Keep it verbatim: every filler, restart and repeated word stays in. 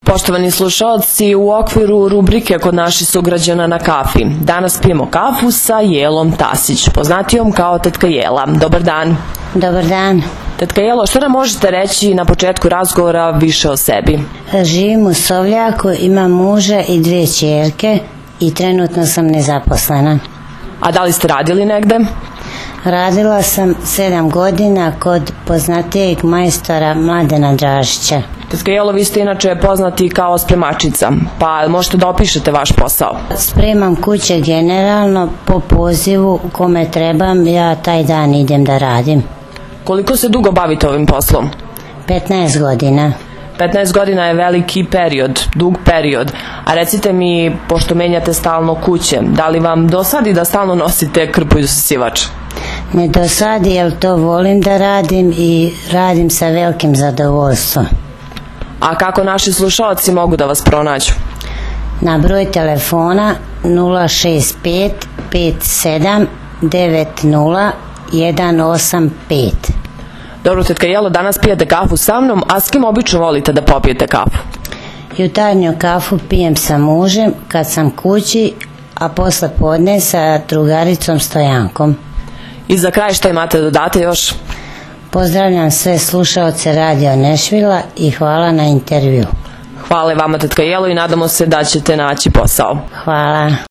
Poštovani slušalci, u okviru rubrike Kod naših sugrađana na kafi, danas pijemo kafu sa Jelom Tasić, poznatijom kao Tetka Jela. Dobar dan. Dobar dan. Tetka Jelo, što nam možete reći na početku razgovora više o sebi? Živim u Sovljaku, imam muža i dvije ćerke i trenutno sam nezaposlena. A da li ste radili negde? Radila sam sedam godina kod poznatijeg majstora Mladena Dražića. Tetka Jelo, vi ste inače poznati kao spremačica, pa možete da opišete vaš posao? Spremam kuće generalno po pozivu kome trebam, ja taj dan idem da radim. Koliko se dugo bavite ovim poslom? petnaest godina. petnaest godina je veliki period, dug period, a recite mi, pošto menjate stalno kuće, da li vam dosadi da stalno nosite krpu i usisivač? Ne dosadi, jer to volim da radim i radim sa velikim zadovoljstvom. A kako naši slušalci mogu da vas pronađu? Na broj telefona nula šest pet pet sedam devet nula jedan osam pet. Dobro, Tetka Jelo, danas pijete kafu sa mnom, a s kim obično volite da popijete kafu? Jutarnju kafu pijem sa mužem kad sam kući, a posle podne sa drugaricom Stojankom. I za kraj šta imate da dodate još? Pozdravljam sve slušaoce Radio Nešvila i hvala na intervju. Hvala vama, Tetka Jelo, i nadamo se da ćete naći posao. Hvala.